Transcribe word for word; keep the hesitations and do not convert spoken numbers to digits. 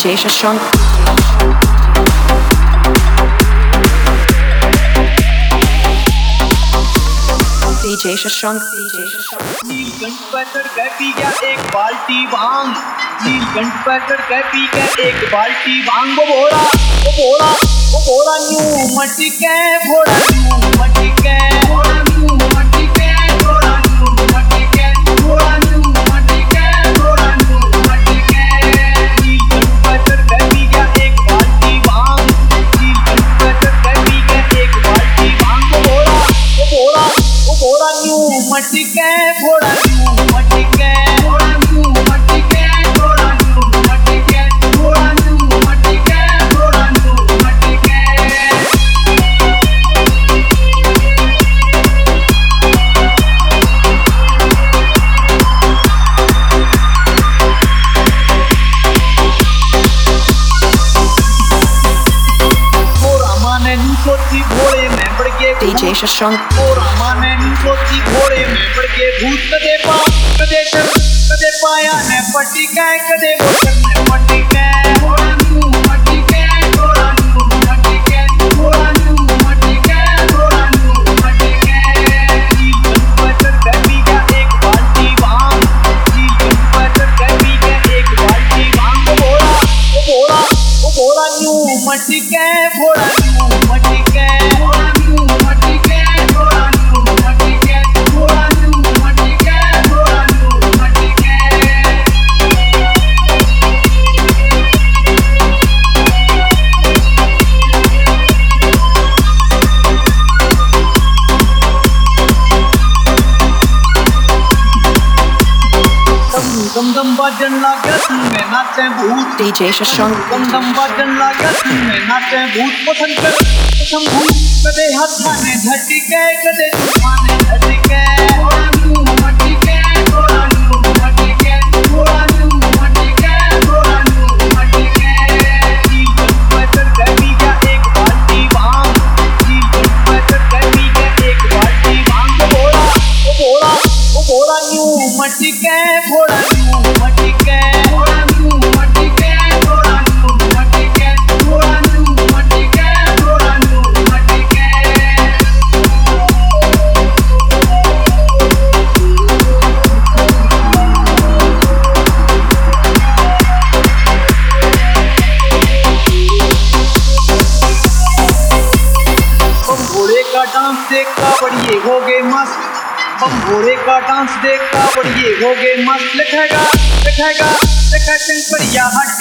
J Shashank. D J Shashank. D J Shashank. Neelkanth पे चढ़ के पी गया एक बाल्टी भांग। नीलकंठ पे चढ़ के पी गया एक बाल्टी भांग। वो बोला वो बोला वो बोला न्यू मटी के बोला न्यू मटी के बोला न्यू मटी के बोला न्यू मटी के बोला न्यू मटी के बोला न्यू मटी के। नीलकंठ पे चढ़ के पी गया एक बाल्टी भांग। नीलकंठ पे चढ़ के पी गया एक बाल्टी भांग। वो बोला वो बोला वो बोला न्यू मटी के बोला न्यू मटी के बोला न्यू मटी के बोला न्यू मटी के बोला न्यू मटी के बोला न्यू मटी के। सोची घोड़े में बढ़ के D J Shashank. और माने सोची घोड़े में बढ़ के भूत कदे पा कदे चल कदे पाया ने पट्टी के कदे बोतल में पट्टी के घोड़ा न्यू मट्टी के घोड़ा न्यू मट्टी के घोड़ा न्यू मट्टी के घोड़ा न्यू मट्टी के। नीलकंठ पे चढ़ के पी गया एक बाल्टी भांग। नीलकंठ पे चढ़ के पी गया एक बाल्टी भांग। वो बोला वो बोला वो बोला न्यू मट्टी के घोड़ा न्यू मट्टी के घोड़ा न्यू मट्टी के घोड़ा न्यू मट्टी के घोड़ा न्यू मट्टी के घोड़ा न्यू मट्टी के। दम दम बाजन लाग्या सुन में नाचे भूत। D J Shashank. दम दम बाजन लाग्या सुन में नाचे भूत। पसंद कर पसंद भूत कदे हाथाने झटी के कदे चुपाने झटी के घोड़ा न्यू मट्टी के घोड़ा न्यू मट्टी के घोड़ा न्यू मट्टी के घोड़ा न्यू मट्टी के। नीलकंठ पे चढ़ के पी गया एक बाल्टी भांग। नीलकंठ पे चढ़ के पी गया एक बाल्टी भांग। वो बोला वो बोला वो बोला न्यू मट्टी के घोड़ा न्यू मट्टी के घोड़ा न्यू मट्टी के घोड़ा न्यू मट्टी के घोड़ा न्यू मट्टी के घोड़ा न्यू मट्टी के। बम घोड़े का डांस देख कावड़िए हो गए मस्त। बम घोड़े का डांस देख कावड़िए हो गए मस्त। लिखेगा लिखेगा लिखा चंपरिया हट